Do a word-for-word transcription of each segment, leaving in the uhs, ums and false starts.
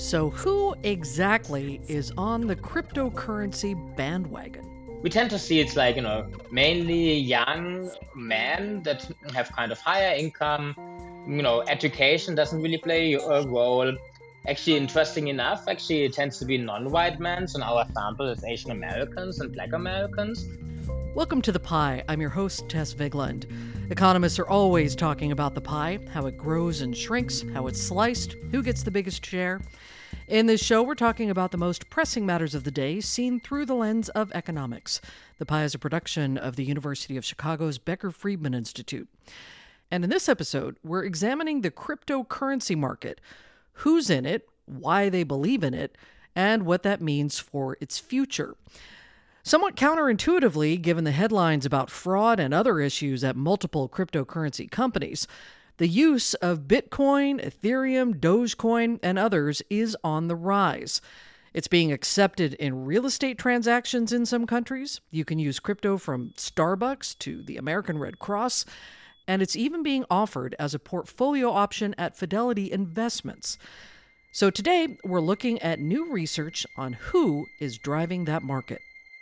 So who exactly is on the cryptocurrency bandwagon? We tend to see it's like, you know, mainly young men that have kind of higher income. You know, education doesn't really play a role. Actually, interesting enough, actually, it tends to be non-white men. So in our sample is Asian Americans and Black Americans. Welcome to The Pie. I'm your host, Tess Vigland. Economists are always talking about the pie, how it grows and shrinks, how it's sliced, who gets the biggest share. In this show, we're talking about the most pressing matters of the day seen through the lens of economics. The Pie is a production of the University of Chicago's Becker Friedman Institute. And in this episode, we're examining the cryptocurrency market, who's in it, why they believe in it, and what that means for its future. Somewhat counterintuitively, given the headlines about fraud and other issues at multiple cryptocurrency companies, the use of Bitcoin, Ethereum, Dogecoin, and others is on the rise. It's being accepted in real estate transactions in some countries. You can use crypto from Starbucks to the American Red Cross, and it's even being offered as a portfolio option at Fidelity Investments. So today, we're looking at new research on who is driving that market.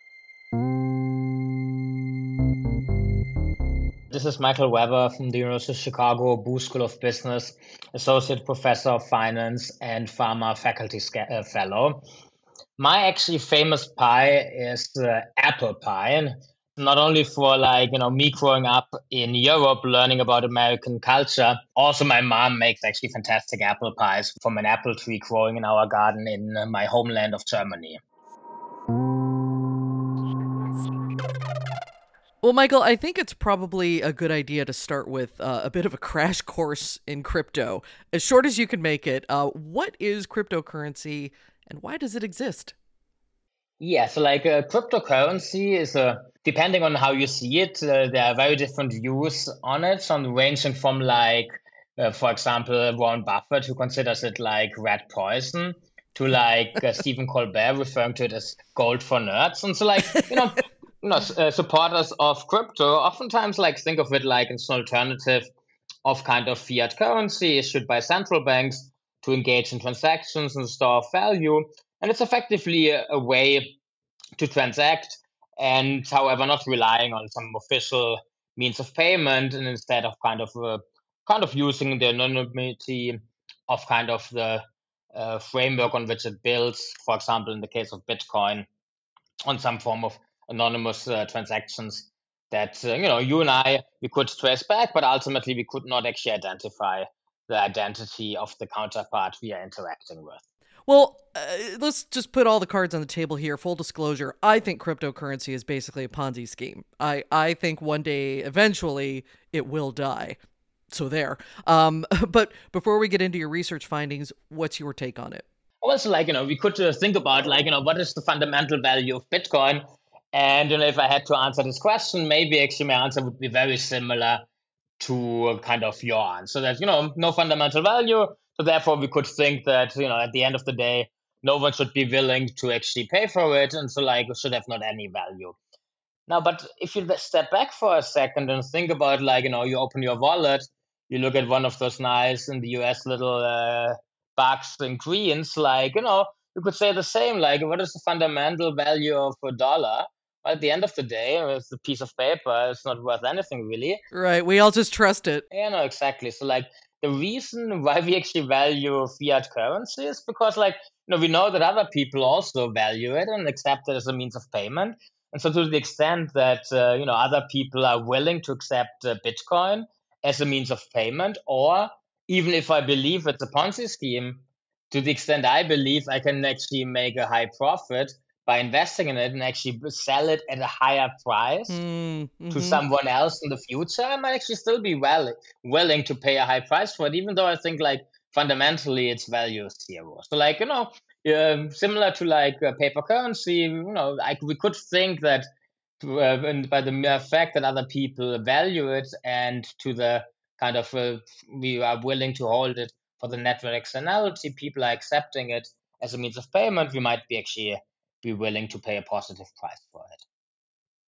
This is Michael Weber from the University of Chicago Booth School of Business, Associate Professor of Finance and Pharma Faculty uh, Fellow. My actually famous pie is uh, apple pie. And not only for like, you know, me growing up in Europe, learning about American culture. Also, my mom makes actually fantastic apple pies from an apple tree growing in our garden in my homeland of Germany. Well, Michael, I think it's probably a good idea to start with uh, a bit of a crash course in crypto. As short as you can make it, uh, what is cryptocurrency and why does it exist? Yeah, so like uh, cryptocurrency is, uh, depending on how you see it, uh, there are very different views on it, some ranging from like, uh, for example, Warren Buffett, who considers it like red poison, to like uh, Stephen Colbert referring to it as gold for nerds. And so like, you know, you know, uh, supporters of crypto oftentimes like think of it like it's an alternative of kind of fiat currency issued by central banks to engage in transactions and store value. And it's effectively a, a way to transact and, however, not relying on some official means of payment, and instead of kind of uh, kind of using the anonymity of kind of the uh, framework on which it builds, for example, in the case of Bitcoin, on some form of anonymous uh, transactions that, uh, you know, you and I, we could trace back, but ultimately we could not actually identify the identity of the counterpart we are interacting with. Well, uh, let's just put all the cards on the table here. Full disclosure, I think cryptocurrency is basically a Ponzi scheme. I, I think one day, eventually, it will die. So there. Um, but before we get into your research findings, what's your take on it? Also, like, you know, we could uh, think about, like, you know, what is the fundamental value of Bitcoin? And, you know, if I had to answer this question, maybe actually my answer would be very similar to uh, kind of your answer. That, you know, no fundamental value. So therefore, we could think that, you know, at the end of the day, no one should be willing to actually pay for it. And so, like, it should have not any value. Now, but if you step back for a second and think about, like, you know, you open your wallet, you look at one of those nice in the U S little uh, bucks and greens, like, you know, you could say the same, like, what is the fundamental value of a dollar? Well, at the end of the day, it's a piece of paper. It's not worth anything, really. Right. We all just trust it. Yeah, no, exactly. So, like, the reason why we actually value fiat currency is because, like, you know, we know that other people also value it and accept it as a means of payment. And so to the extent that, uh, you know, other people are willing to accept uh, Bitcoin as a means of payment, or even if I believe it's a Ponzi scheme, to the extent I believe I can actually make a high profit by investing in it and actually sell it at a higher price mm-hmm. to someone else in the future, I might actually still be well willing to pay a high price for it, even though I think like fundamentally its value is zero. So like, you know, uh, similar to like uh, paper currency, you know, I, we could think that uh, by the mere fact that other people value it and to the kind of uh, we are willing to hold it for the network externality, people are accepting it as a means of payment, we might be actually be willing to pay a positive price for it.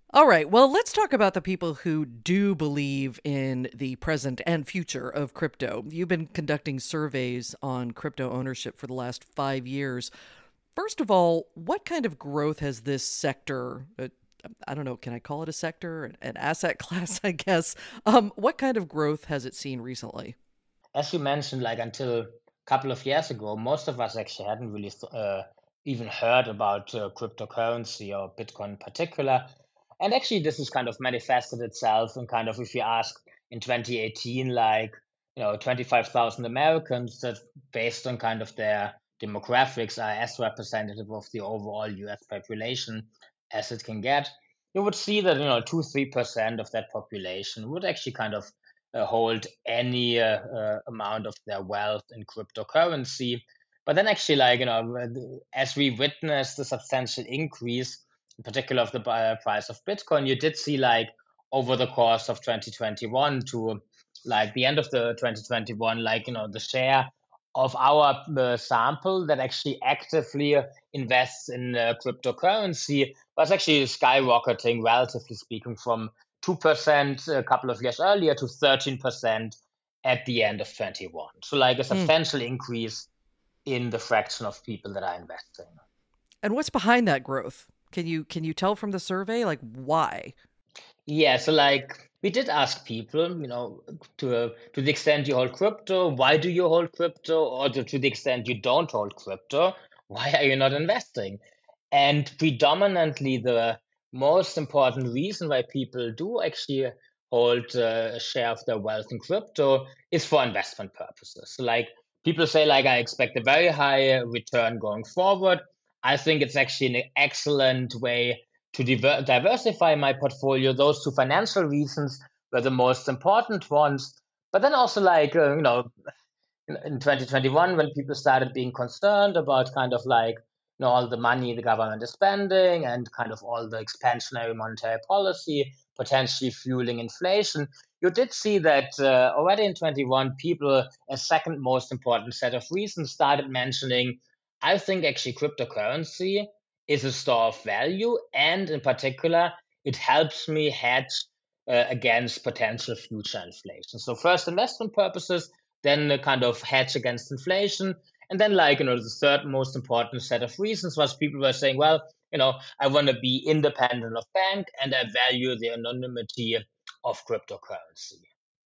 All right, well, let's talk about the people who do believe in the present and future of crypto. You've been conducting surveys on crypto ownership for the last five years. First of all, what kind of growth has this sector? Uh, I don't know, can I call it a sector, an asset class, I guess? Um, what kind of growth has it seen recently? As you mentioned, like until a couple of years ago, most of us actually hadn't really uh, even heard about uh, cryptocurrency or Bitcoin in particular. And actually, this has kind of manifested itself in kind of, if you ask in twenty eighteen, like, you know, twenty-five thousand Americans that, based on kind of their demographics, are as representative of the overall U S population as it can get. You would see that, you know, two, three percent of that population would actually kind of uh, hold any uh, uh, amount of their wealth in cryptocurrency. But then actually, like, you know, as we witnessed the substantial increase, in particular of the uh, price of Bitcoin, you did see like over the course of twenty twenty-one to like the end of the twenty twenty-one, like, you know, the share of our uh, sample that actually actively invests in uh, cryptocurrency was actually skyrocketing, relatively speaking, from two percent a couple of years earlier to thirteen percent at the end of twenty-one. So, like a Hmm. substantial increase in the fraction of people that are investing. And what's behind that growth? Can you can you tell from the survey, like, why? Yeah, so like we did ask people, you know, to uh, to the extent you hold crypto, why do you hold crypto? Or to, to the extent you don't hold crypto, why are you not investing? And predominantly, the most important reason why people do actually hold uh, a share of their wealth in crypto is for investment purposes. So, like people say, like I expect a very high return going forward. I think it's actually an excellent way to diver- diversify my portfolio. Those two financial reasons were the most important ones. But then also, like uh, you know, in, in twenty twenty-one, when people started being concerned about kind of like you know all the money the government is spending and kind of all the expansionary monetary policy potentially fueling inflation, you did see that uh, already in twenty-one, people, a second most important set of reasons, started mentioning, I think actually cryptocurrency is a store of value, and in particular, it helps me hedge uh, against potential future inflation. So first, investment purposes, then a kind of hedge against inflation, and then like you know the third most important set of reasons was people were saying, well, you know, I want to be independent of bank and I value the anonymity of cryptocurrency.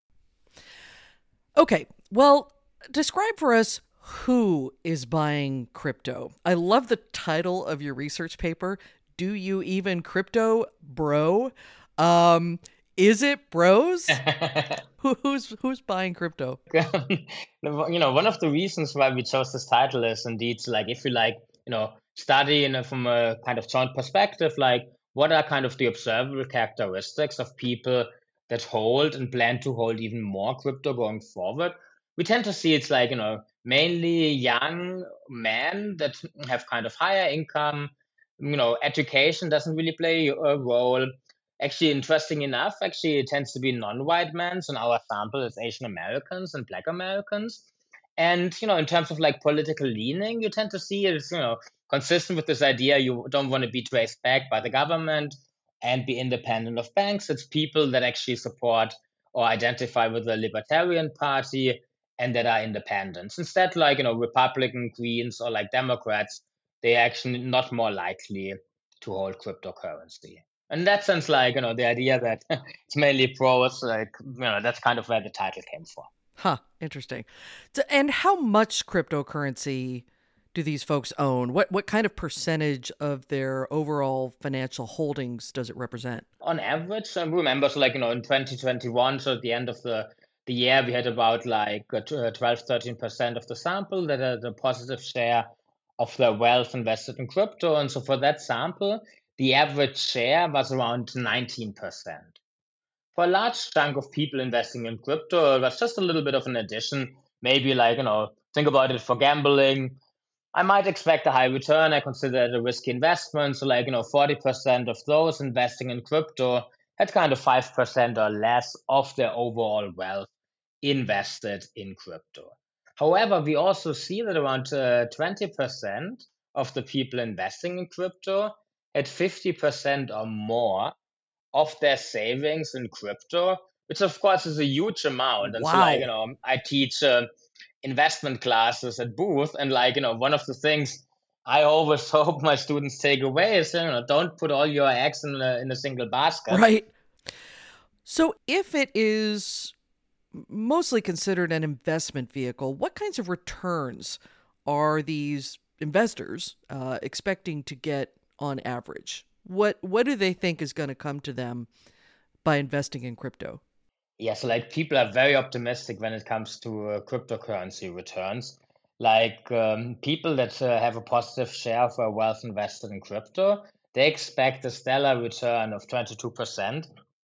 Okay, well, describe for us who is buying crypto. I love the title of your research paper. Do you even crypto, bro? Um, is it bros? Who, who's who's buying crypto? You know, one of the reasons why we chose this title is indeed like if you like, you know, study in a, from a kind of joint perspective, like what are kind of the observable characteristics of people that hold and plan to hold even more crypto going forward. We tend to see it's like, you know, mainly young men that have kind of higher income, you know, education doesn't really play a role. Actually, interesting enough, actually, it tends to be non-white men. So in our sample, it's Asian Americans and Black Americans. And you know, in terms of like political leaning, you tend to see it's you know consistent with this idea you don't want to be traced back by the government and be independent of banks. It's people that actually support or identify with the Libertarian Party and that are independents. Instead, like you know, Republican, Greens, or like Democrats, they're actually not more likely to hold cryptocurrency. In that sense, like, you know, the idea that it's mainly pros, like, you know, that's kind of where the title came from. Huh, interesting. So, and how much cryptocurrency do these folks own? What what kind of percentage of their overall financial holdings does it represent? On average, I remember, so like, you know, in twenty twenty-one, so at the end of the, the year, we had about like uh, tw- uh, twelve, thirteen percent of the sample that had a positive share of their wealth invested in crypto. And so for that sample, the average share was around nineteen percent. For a large chunk of people investing in crypto, it was just a little bit of an addition. Maybe like, you know, think about it for gambling. I might expect a high return. I consider it a risky investment. So, like, you know, forty percent of those investing in crypto had kind of five percent or less of their overall wealth invested in crypto. However, we also see that around uh, twenty percent of the people investing in crypto had fifty percent or more of their savings in crypto, which of course is a huge amount. And so, like, you Wow. know, I teach uh, investment classes at Booth, and like, you know, one of the things I always hope my students take away is, you know, don't put all your eggs in a, in a single basket. Right. So if it is mostly considered an investment vehicle, what kinds of returns are these investors uh, expecting to get on average? What what do they think is going to come to them by investing in crypto? Yeah, so like people are very optimistic when it comes to uh, cryptocurrency returns. Like um, people that uh, have a positive share of their wealth invested in crypto, they expect a stellar return of twenty-two percent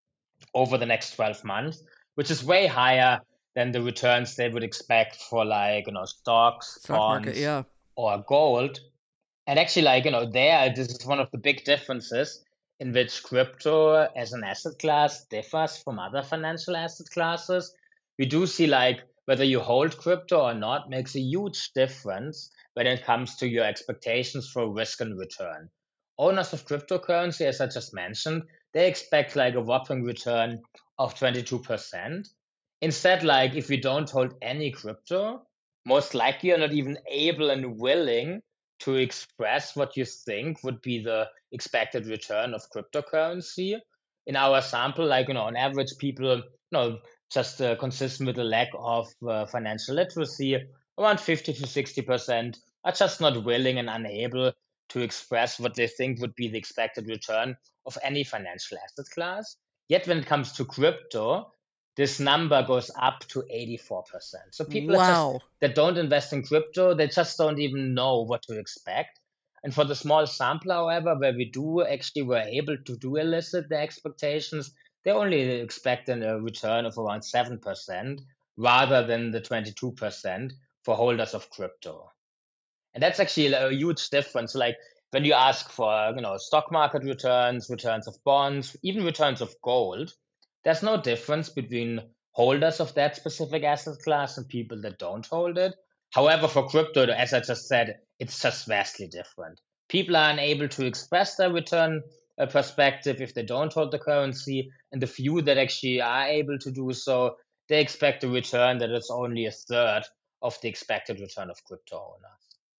over the next twelve months, which is way higher than the returns they would expect for like, you know, stocks, Stock market, bonds, yeah. or gold. And actually, like, you know, there, this is one of the big differences in which crypto as an asset class differs from other financial asset classes. We do see, like, whether you hold crypto or not makes a huge difference when it comes to your expectations for risk and return. Owners of cryptocurrency, as I just mentioned, they expect like a whopping return of twenty-two percent. Instead, like, if you don't hold any crypto, most likely you're not even able and willing to express what you think would be the expected return of cryptocurrency. In our sample, like, you know, on average, people, you know, just uh, consistent with a lack of uh, financial literacy, around fifty to sixty percent are just not willing and unable to express what they think would be the expected return of any financial asset class. Yet when it comes to crypto, this number goes up to eighty-four percent. So people are just Wow. that don't invest in crypto, they just don't even know what to expect. And for the small sample, however, where we do actually were able to do elicit the expectations, they only expect a return of around seven percent rather than the twenty-two percent for holders of crypto. And that's actually a huge difference. Like when you ask for, you know, stock market returns, returns of bonds, even returns of gold, there's no difference between holders of that specific asset class and people that don't hold it. However, for crypto, as I just said, it's just vastly different. People are unable to express their return uh, perspective if they don't hold the currency, and the few that actually are able to do so, they expect a return that is only a third of the expected return of crypto owners.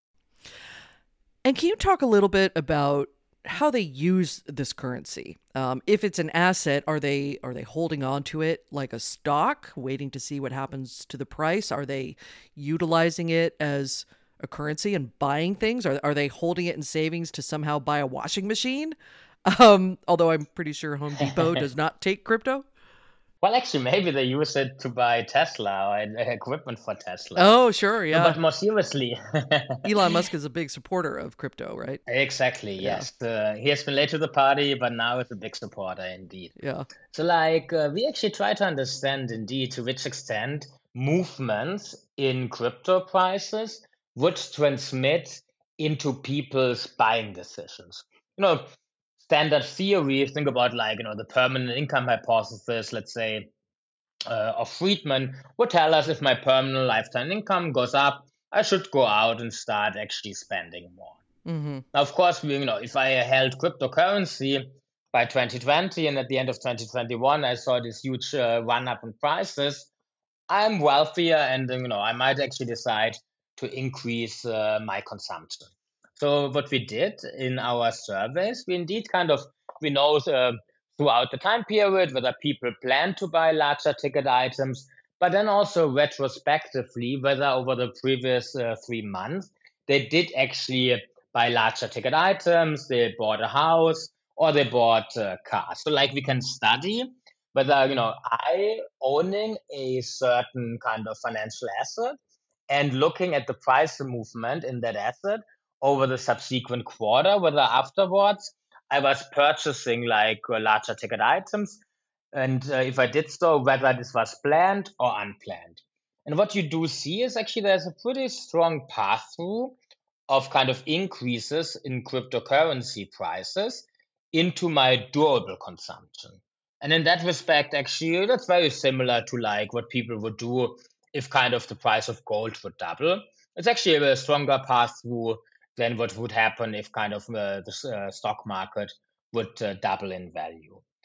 And can you talk a little bit about how they use this currency? Um, if it's an asset, are they are they holding on to it like a stock, waiting to see what happens to the price? Are they utilizing it as a currency and buying things? Are are they holding it in savings to somehow buy a washing machine? Um, although I'm pretty sure Home Depot does not take crypto. Well, actually, maybe they use it to buy Tesla or uh, equipment for Tesla. Oh, sure, No, yeah. but more seriously, Elon Musk is a big supporter of crypto, right? exactly, Yeah, yes. Uh, he has been late to the party, but now is a big supporter indeed. yeah. So, like, uh, we actually try to understand indeed to which extent movements in crypto prices would transmit into people's buying decisions. You know, standard theory, think about like, you know, the permanent income hypothesis, let's say, uh, of Friedman, would tell us if my permanent lifetime income goes up, I should go out and start actually spending more. Mm-hmm. Now, of course, we, you know, if I held cryptocurrency by twenty twenty and at the end of twenty twenty-one, I saw this huge uh, run up in prices, I'm wealthier and, you know, I might actually decide to increase uh, my consumption. So what we did in our surveys, we indeed kind of, we know uh, throughout the time period whether people plan to buy larger ticket items, but then also retrospectively whether over the previous uh, three months they did actually buy larger ticket items, they bought a house, or they bought a car. So like we can study whether, you know, I owning a certain kind of financial asset and looking at the price movement in that asset over the subsequent quarter, whether afterwards I was purchasing like uh, larger ticket items, and uh, if I did so, whether this was planned or unplanned. And what you do see is actually there's a pretty strong path through of kind of increases in cryptocurrency prices into my durable consumption. And in that respect, actually, that's very similar to like what people would do if kind of the price of gold would double. It's actually a stronger path through than what would happen if kind of uh, the uh, stock market would uh, double in value.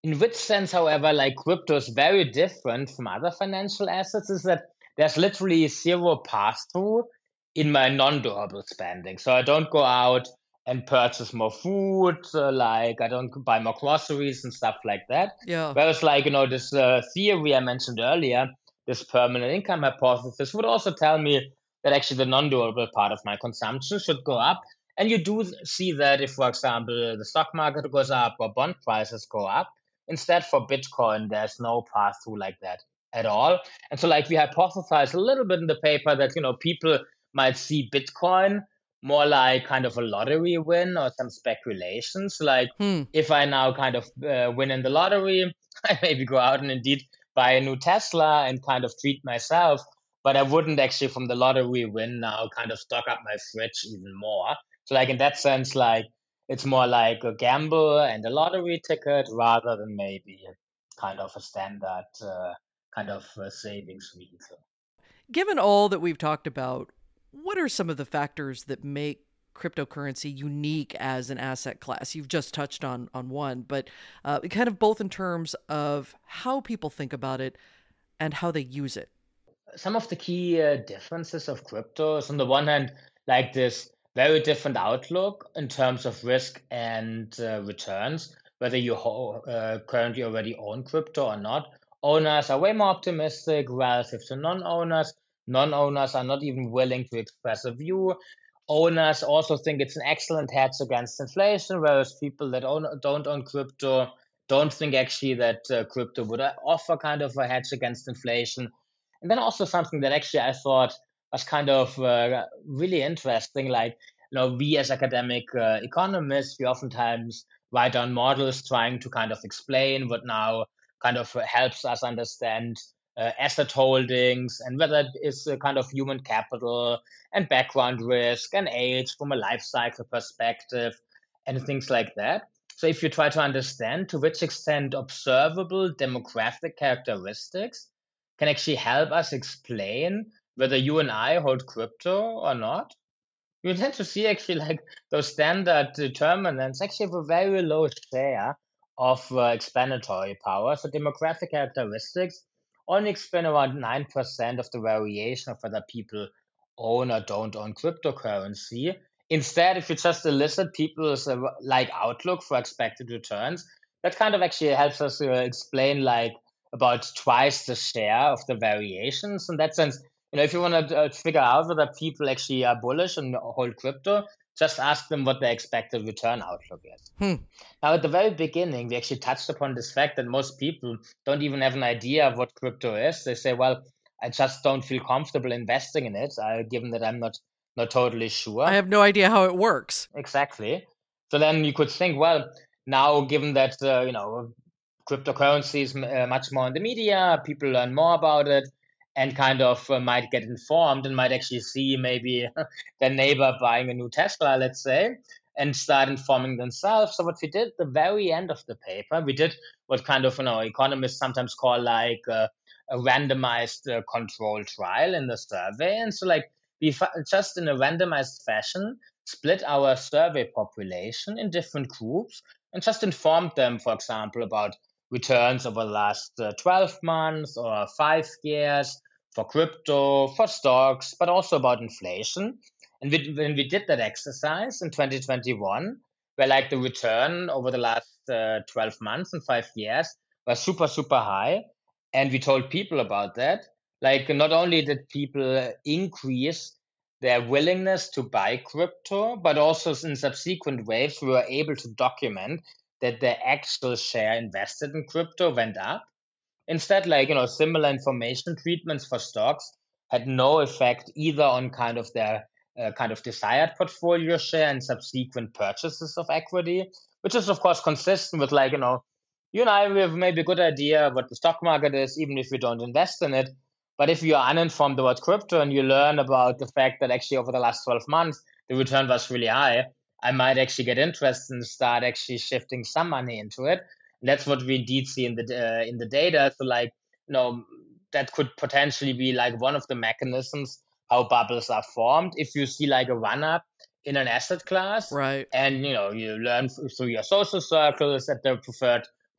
In which sense, however, like crypto is very different from other financial assets is that there's literally zero pass-through in my non-durable spending. So I don't go out and purchase more food, uh, like I don't buy more groceries and stuff like that. Yeah. Whereas, like, you know, this uh, theory I mentioned earlier, this permanent income hypothesis would also tell me that actually the non-durable part of my consumption should go up. And you do see that if, for example, the stock market goes up or bond prices go up. Instead, for Bitcoin, there's no path through like that at all. And so, like, we hypothesize a little bit in the paper that, you know, people might see Bitcoin more like kind of a lottery win or some speculations. Like, Hmm. if I now kind of uh, win in the lottery, I maybe go out and indeed buy a new Tesla and kind of treat myself. But I wouldn't actually, from the lottery win now, kind of stock up my fridge even more. So, like, in that sense, like, it's more like a gamble and a lottery ticket rather than maybe kind of a standard uh, kind of uh, savings vehicle. Given all that we've talked about, what are some of the factors that make cryptocurrency unique as an asset class? You've just touched on on one, but uh, kind of both in terms of how people think about it and how they use it. Some of the key uh, differences of crypto is on the one hand, like this very different outlook in terms of risk and uh, returns, whether you ho- uh, currently already own crypto or not. Owners are way more optimistic relative to non-owners. Non-owners are not even willing to express a view. Owners also think it's an excellent hedge against inflation, whereas people that own, don't own crypto don't think actually that uh, crypto would uh, offer kind of a hedge against inflation. And then also something that actually I thought was kind of uh, really interesting, like, you know, we as academic uh, economists, we oftentimes write down models trying to kind of explain what now kind of helps us understand uh, asset holdings and whether it is a kind of human capital and background risk and age from a life cycle perspective and things like that. So if you try to understand to which extent observable demographic characteristics can actually help us explain whether you and I hold crypto or not, you tend to see actually like those standard determinants actually have a very low share of uh, explanatory power. So demographic characteristics only explain around nine percent of the variation of whether people own or don't own cryptocurrency. Instead, if you just elicit people's uh, like outlook for expected returns, that kind of actually helps us uh, explain like about twice the share of the variations. In that sense, you know, if you want to uh, figure out whether people actually are bullish and hold crypto, just ask them what their expected return outlook is. Hmm. Now, at the very beginning, we actually touched upon this fact that most people don't even have an idea of what crypto is. They say, well, I just don't feel comfortable investing in it, uh, given that I'm not, not totally sure. I have no idea how it works. Exactly. So then you could think, well, now given that, uh, you know, cryptocurrency is uh, much more in the media, people learn more about it and kind of uh, might get informed and might actually see maybe their neighbor buying a new Tesla, let's say, and start informing themselves. So what we did at the very end of the paper, we did what kind of, you know, economists sometimes call like uh, a randomized uh, control trial in the survey. And so like we fa- just in a randomized fashion split our survey population in different groups and just informed them, for example, about returns over the last uh, twelve months or five years for crypto, for stocks, but also about inflation. And we, when we did that exercise in twenty twenty-one, where like the return over the last uh, twelve months and five years was super, super high. And we told people about that. Like, not only did people increase their willingness to buy crypto, but also in subsequent waves, we were able to document that their actual share invested in crypto went up. Instead, like, you know, similar information treatments for stocks had no effect either on kind of their uh, kind of desired portfolio share and subsequent purchases of equity, which is of course consistent with like, you know, you and I, we have maybe a good idea what the stock market is, even if we don't invest in it. But if you are uninformed about crypto and you learn about the fact that actually over the last twelve months, the return was really high, I might actually get interested and start actually shifting some money into it. And that's what we indeed see in the uh, in the data. So like, you know, that could potentially be like one of the mechanisms how bubbles are formed. If you see like a run up in an asset class, Right. and you know you learn through your social circles that the preferred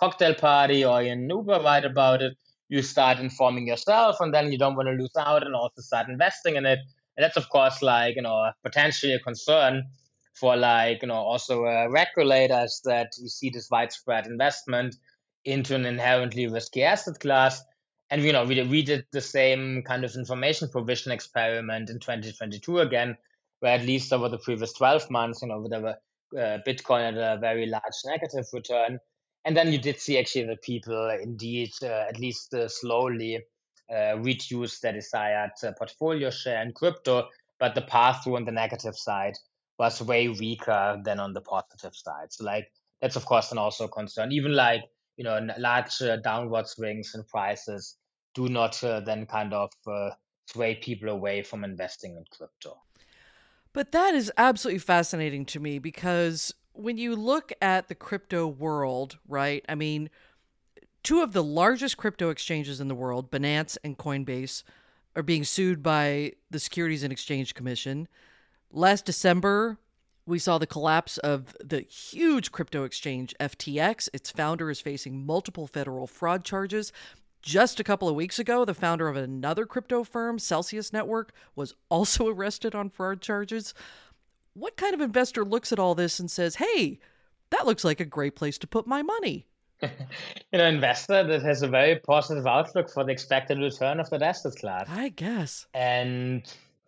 cocktail party or in Uber write about it, you start informing yourself, and then you don't want to lose out and also start investing in it. And that's, of course, like, you know, potentially a concern for, like, you know, also uh, regulators, that you see this widespread investment into an inherently risky asset class. And, you know, we, we did the same kind of information provision experiment in twenty twenty-two again, where at least over the previous twelve months, you know, there were uh, Bitcoin at a very large negative return. And then you did see actually that people indeed, uh, at least uh, slowly, uh, reduce their desired uh, portfolio share in crypto, but the path through on the negative side was way weaker than on the positive side. So, like, that's of course an also concern. Even like, you know, large uh, downward swings in prices do not uh, then kind of uh, sway people away from investing in crypto. But that is absolutely fascinating to me, because when you look at the crypto world, right? I mean, two of the largest crypto exchanges in the world, Binance and Coinbase, are being sued by the Securities and Exchange Commission. Last December, we saw the collapse of the huge crypto exchange F T X. Its founder is facing multiple federal fraud charges. Just a couple of weeks ago, the founder of another crypto firm, Celsius Network, was also arrested on fraud charges. What kind of investor looks at all this and says, hey, that looks like a great place to put my money? You know, investor that has a very positive outlook for the expected return of that asset class. I guess. And,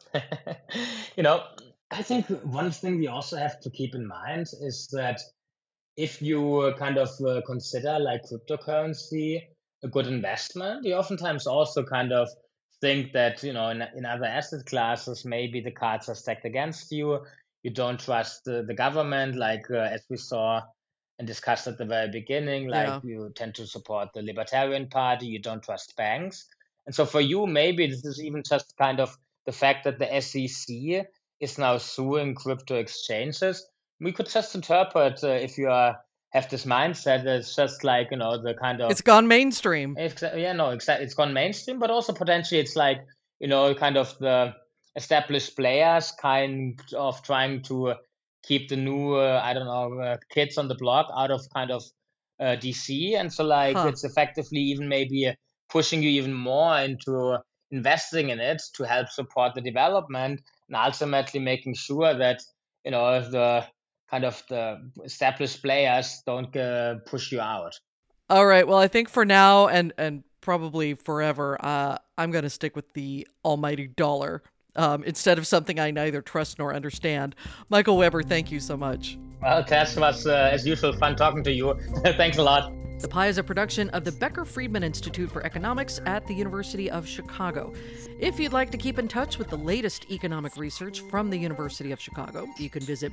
you know, I think one thing we also have to keep in mind is that if you kind of uh, consider like cryptocurrency a good investment, you oftentimes also kind of think that, you know, in, in other asset classes, maybe the cards are stacked against you. You don't trust uh, the government, like uh, as we saw and discussed at the very beginning, like yeah. you tend to support the Libertarian Party, you don't trust banks. And so for you, maybe this is even just kind of the fact that the S E C is now suing crypto exchanges. We could just interpret uh, if you are have this mindset, it's just like, you know, the kind of... It's gone mainstream. It's, yeah, no, exactly. It's gone mainstream, but also potentially it's like, you know, kind of the established players kind of trying to keep the new, uh, I don't know, uh, kids on the block out of kind of uh, D C. And so like huh. it's effectively even maybe pushing you even more into investing in it to help support the development and ultimately making sure that, you know, the kind of the established players don't uh, push you out. All right. Well, I think for now and, and probably forever, uh, I'm going to stick with the almighty dollar um, instead of something I neither trust nor understand. Michael Weber, thank you so much. Well, Tess, was, uh, as usual, fun talking to you. Thanks a lot. The Pie is a production of the Becker-Friedman Institute for Economics at the University of Chicago. If you'd like to keep in touch with the latest economic research from the University of Chicago, you can visit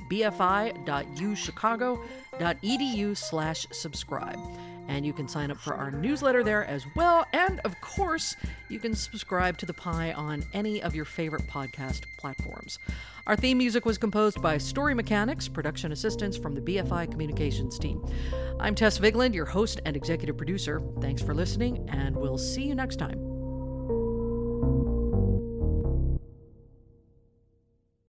bfi.uchicago.edu slash subscribe. And you can sign up for our newsletter there as well. And, of course, you can subscribe to The Pie on any of your favorite podcast platforms. Our theme music was composed by Story Mechanics, production assistance from the B F I Communications team. I'm Tess Vigland, your host and executive producer. Thanks for listening, and we'll see you next time.